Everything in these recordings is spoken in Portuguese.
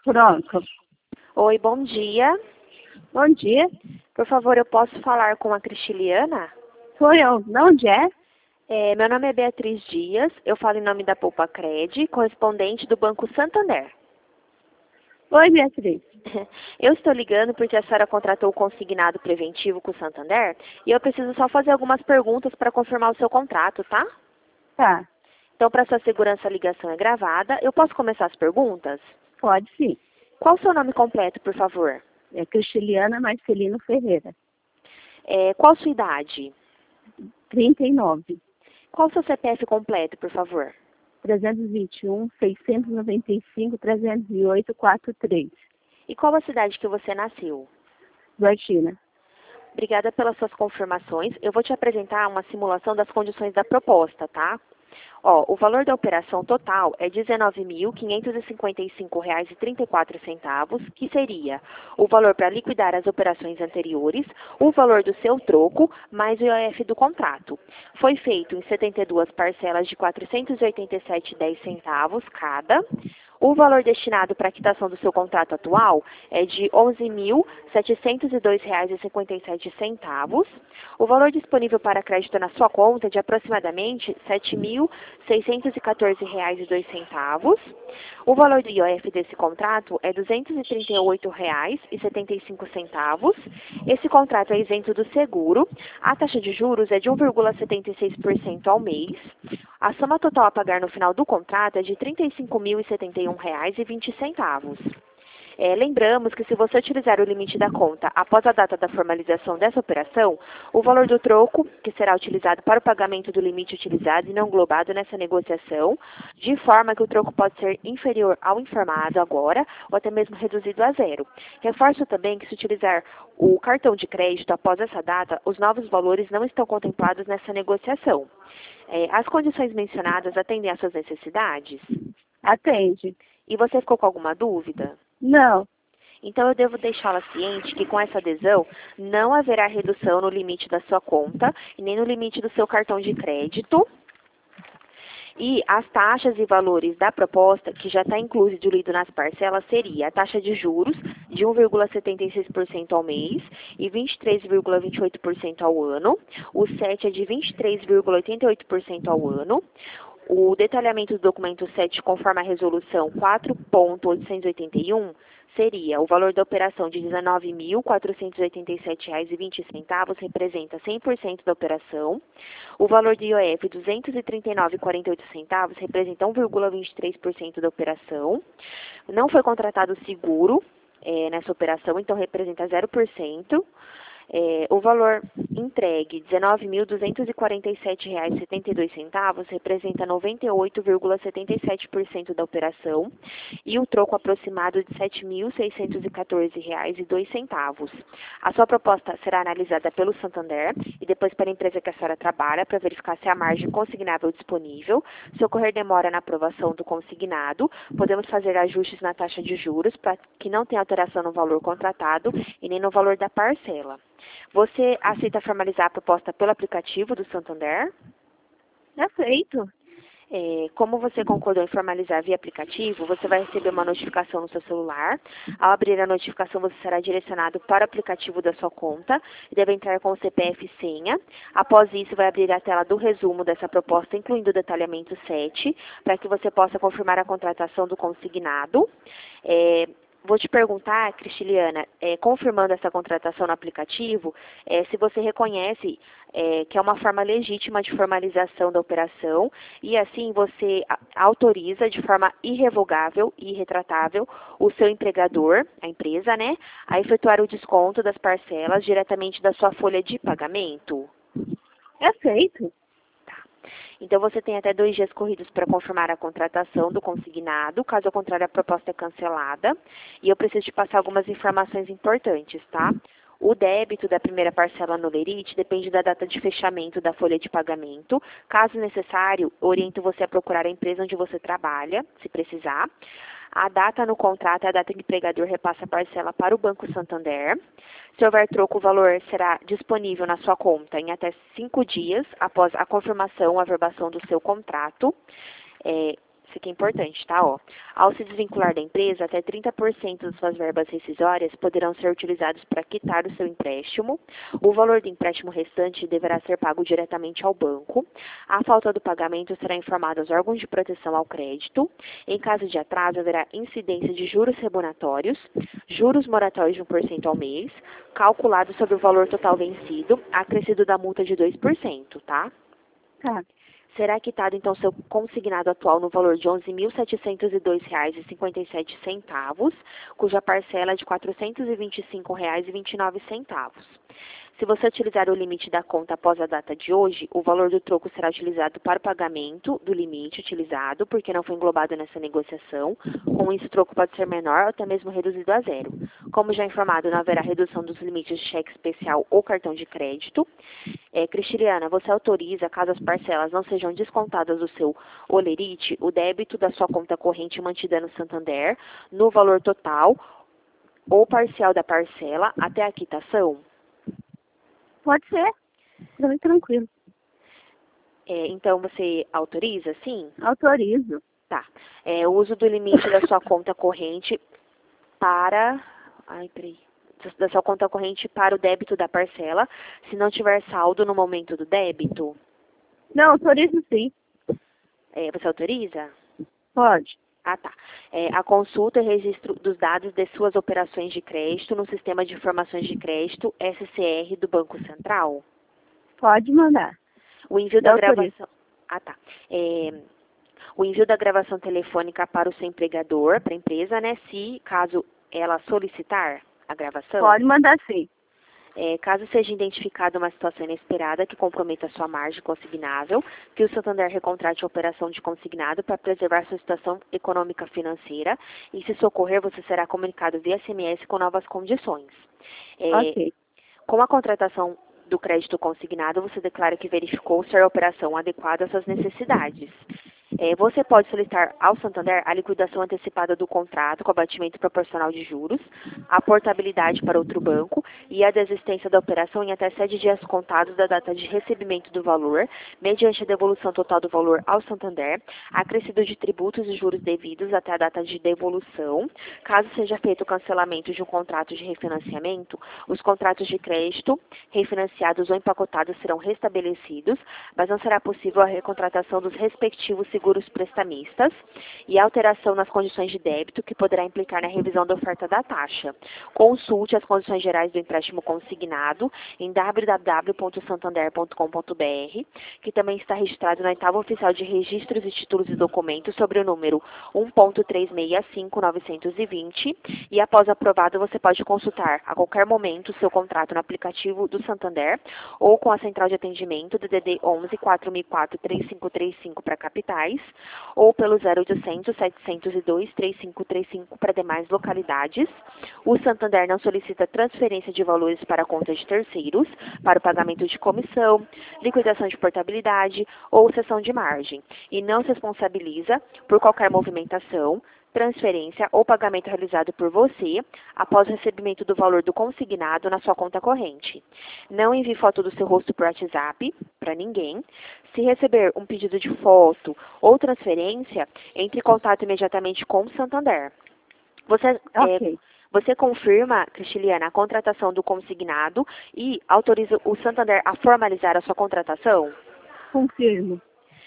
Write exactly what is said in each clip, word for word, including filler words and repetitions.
Pronto. Oi, bom dia. Bom dia. Por favor, eu posso falar com a Cristiliana? Sou eu. De onde é? É, meu nome é Beatriz Dias, eu falo em nome da Poupa Cred, correspondente do Banco Santander. Oi, Beatriz. Eu estou ligando porque a senhora contratou o consignado preventivo com o Santander e eu preciso só fazer algumas perguntas para confirmar o seu contrato, tá? Tá. Então, para sua segurança, a ligação é gravada. Eu posso começar as perguntas? Pode sim. Qual o seu nome completo, por favor? É Cristiliana Marcelino Ferreira. É, qual a sua idade? trinta e nove. Qual o seu C P F completo, por favor? trezentos e vinte e um, seiscentos e noventa e cinco, trezentos e oito, quarenta e três. E qual a cidade que você nasceu? Duartina. Obrigada pelas suas confirmações. Eu vou te apresentar uma simulação das condições da proposta, tá? Ó, o valor da operação total é dezenove mil quinhentos e cinquenta e cinco reais e trinta e quatro centavos, que seria o valor para liquidar as operações anteriores, o valor do seu troco, mais o I O F do contrato. Foi feito em setenta e duas parcelas de quatrocentos e oitenta e sete reais e dez centavos cada. O valor destinado para a quitação do seu contrato atual é de onze mil setecentos e dois reais e cinquenta e sete centavos. O valor disponível para crédito na sua conta é de aproximadamente sete mil seiscentos e quatorze reais e dois centavos. O valor do I O F desse contrato é duzentos e trinta e oito reais e setenta e cinco centavos. Esse contrato é isento do seguro. A taxa de juros é de um vírgula setenta e seis por cento ao mês. A soma total a pagar no final do contrato é de trinta e cinco mil e setenta e um reais e vinte centavos. É, lembramos que se você utilizar o limite da conta após a data da formalização dessa operação, o valor do troco, que será utilizado para o pagamento do limite utilizado e não englobado nessa negociação, de forma que o troco pode ser inferior ao informado agora, ou até mesmo reduzido a zero. Reforço também que se utilizar o cartão de crédito após essa data, os novos valores não estão contemplados nessa negociação. É, as condições mencionadas atendem às suas necessidades? Atende. E você ficou com alguma dúvida? Não. Então, eu devo deixá-la ciente que com essa adesão não haverá redução no limite da sua conta e nem no limite do seu cartão de crédito. E as taxas e valores da proposta, que já está incluso e diluído nas parcelas, seria a taxa de juros de um vírgula setenta e seis por cento ao mês e vinte e três vírgula vinte e oito por cento ao ano. O S E T é de vinte e três vírgula oitenta e oito por cento ao ano. O detalhamento do documento sete, conforme a resolução quatro ponto oitocentos e oitenta e um, seria o valor da operação de dezenove mil quatrocentos e oitenta e sete reais e vinte centavos, representa cem por cento da operação. O valor do I O F, duzentos e trinta e nove reais e quarenta e oito centavos, representa um vírgula vinte e três por cento da operação. Não foi contratado seguro é, nessa operação, então representa zero por cento. É, o valor entregue, dezenove mil duzentos e quarenta e sete reais e setenta e dois centavos, representa noventa e oito vírgula setenta e sete por cento da operação e o troco aproximado de sete mil seiscentos e quatorze reais e dois centavos. A sua proposta será analisada pelo Santander e depois pela empresa que a senhora trabalha para verificar se há margem consignável disponível. Se ocorrer demora na aprovação do consignado, podemos fazer ajustes na taxa de juros para que não tenha alteração no valor contratado e nem no valor da parcela. Você aceita formalizar a proposta pelo aplicativo do Santander? Aceito. É, como você concordou em formalizar via aplicativo, você vai receber uma notificação no seu celular. Ao abrir a notificação, você será direcionado para o aplicativo da sua conta e deve entrar com o C P F e senha. Após isso, vai abrir a tela do resumo dessa proposta, incluindo o detalhamento sete, para que você possa confirmar a contratação do consignado. É, Vou te perguntar, Cristiliana, é, confirmando essa contratação no aplicativo, é, se você reconhece é, que é uma forma legítima de formalização da operação e assim você autoriza de forma irrevogável e irretratável o seu empregador, a empresa, né, a efetuar o desconto das parcelas diretamente da sua folha de pagamento. Aceito. Então, você tem até dois dias corridos para confirmar a contratação do consignado, caso contrário, a proposta é cancelada. E eu preciso te passar algumas informações importantes, tá? O débito da primeira parcela no Lerite depende da data de fechamento da folha de pagamento. Caso necessário, oriento você a procurar a empresa onde você trabalha, se precisar. A data no contrato é a data que o empregador repassa a parcela para o Banco Santander. Se houver troco, o valor será disponível na sua conta em até cinco dias após a confirmação ou averbação do seu contrato. É, Isso aqui é importante, tá? Ó, ao se desvincular da empresa, até trinta por cento de suas verbas rescisórias poderão ser utilizados para quitar o seu empréstimo. O valor do empréstimo restante deverá ser pago diretamente ao banco. A falta do pagamento será informada aos órgãos de proteção ao crédito. Em caso de atraso, haverá incidência de juros remuneratórios, juros moratórios de um por cento ao mês, calculado sobre o valor total vencido, acrescido da multa de dois por cento, tá? Tá. Será quitado, então, seu consignado atual no valor de onze mil setecentos e dois reais e cinquenta e sete centavos, cuja parcela é de quatrocentos e vinte e cinco reais e vinte e nove centavos. Se você utilizar o limite da conta após a data de hoje, o valor do troco será utilizado para o pagamento do limite utilizado, porque não foi englobado nessa negociação. Com isso, o troco pode ser menor ou até mesmo reduzido a zero. Como já informado, não haverá redução dos limites de cheque especial ou cartão de crédito. É, Cristiana, você autoriza, caso as parcelas não sejam descontadas do seu olerite, o débito da sua conta corrente mantida no Santander, no valor total ou parcial da parcela até a quitação? Pode ser. Bem tranquilo. É, então, você autoriza, sim? Autorizo. Tá. É, o uso do limite da sua conta corrente para... Ai, peraí. Da sua conta corrente para o débito da parcela, se não tiver saldo no momento do débito. Não, autorizo sim. É, você autoriza? Pode. Ah, tá. É, a consulta e registro dos dados de suas operações de crédito no Sistema de Informações de Crédito, S C R, do Banco Central? Pode mandar. O envio Eu da autorizo. gravação... Ah, tá. É, o envio da gravação telefônica para o seu empregador, para a empresa, né, se, caso ela solicitar a gravação. Pode mandar sim. É, caso seja identificada uma situação inesperada que comprometa sua margem consignável, que o Santander recontrate a operação de consignado para preservar sua situação econômica financeira e, se isso ocorrer, você será comunicado via S M S com novas condições. É, Ok. com a contratação do crédito consignado, você declara que verificou ser a operação adequada às suas necessidades. É, você pode solicitar ao Santander a liquidação antecipada do contrato com abatimento proporcional de juros, a portabilidade para outro banco e a desistência da operação em até sete dias contados da data de recebimento do valor, mediante a devolução total do valor ao Santander, acrescido de tributos e juros devidos até a data de devolução. Caso seja feito o cancelamento de um contrato de refinanciamento, os contratos de crédito refinanciados ou empacotados serão restabelecidos, mas não será possível a recontratação dos respectivos seguros prestamistas e alteração nas condições de débito, que poderá implicar na revisão da oferta da taxa. Consulte as condições gerais do empréstimo consignado em w w w ponto santander ponto com ponto b r, que também está registrado na oitava oficial de registros e títulos e documentos sobre o número um ponto três seis cinco nove dois zero, e após aprovado você pode consultar a qualquer momento o seu contrato no aplicativo do Santander ou com a central de atendimento do D D onze quatro mil e quatro três cinco três cinco para capitais, ou pelo zero oitocentos, setecentos e dois, trinta e cinco trinta e cinco para demais localidades. O Santander não solicita transferência de valores para contas de terceiros, para o pagamento de comissão, liquidação de portabilidade ou cessão de margem, e não se responsabiliza por qualquer movimentação, transferência ou pagamento realizado por você após o recebimento do valor do consignado na sua conta corrente. Não envie foto do seu rosto por WhatsApp para ninguém. Se receber um pedido de foto ou transferência, entre em contato imediatamente com o Santander. Você, Ok. é, você confirma, Cristiliana, a contratação do consignado e autoriza o Santander a formalizar a sua contratação? Confirmo.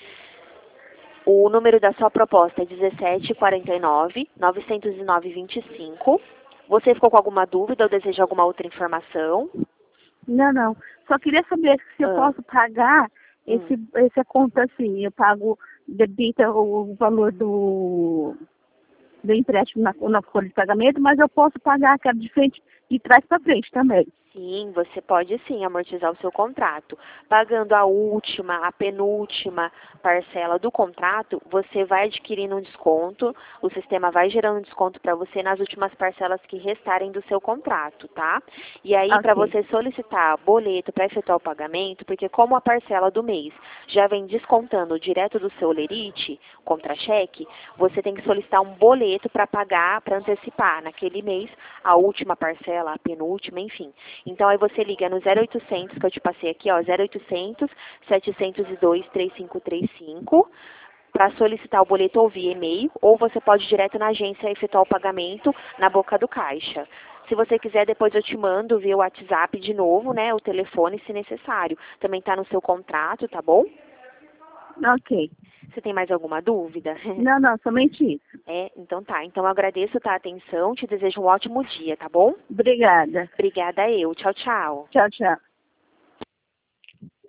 O número da sua proposta é dezessete quarenta e nove, novecentos e nove, vinte e cinco. Você ficou com alguma dúvida ou deseja alguma outra informação? Não, não. Só queria saber se eu Ah. posso pagar esse, Hum. essa conta assim. Eu pago, debita o valor do, do empréstimo na, na folha de pagamento, mas eu posso pagar aquela de frente, de trás para frente também. Sim, você pode sim amortizar o seu contrato. Pagando a última, a penúltima parcela do contrato, você vai adquirindo um desconto, o sistema vai gerando um desconto para você nas últimas parcelas que restarem do seu contrato, tá? E aí, Ok. para você solicitar boleto para efetuar o pagamento, porque como a parcela do mês já vem descontando direto do seu lerite, contra-cheque, você tem que solicitar um boleto para pagar, para antecipar naquele mês a última parcela, a penúltima, enfim. Então, aí você liga no zero oitocentos, que eu te passei aqui, ó, zero oitocentos, setecentos e dois, trinta e cinco trinta e cinco, para solicitar o boleto ou via e-mail, ou você pode ir direto na agência efetuar o pagamento na boca do caixa. Se você quiser, depois eu te mando via WhatsApp de novo, né, o telefone, se necessário. Também está no seu contrato, tá bom? Ok. Você tem mais alguma dúvida? Não, não, somente isso. É, então tá. Então eu agradeço a atenção, te desejo um ótimo dia, tá bom? Obrigada. Obrigada eu. Tchau, tchau. Tchau, tchau.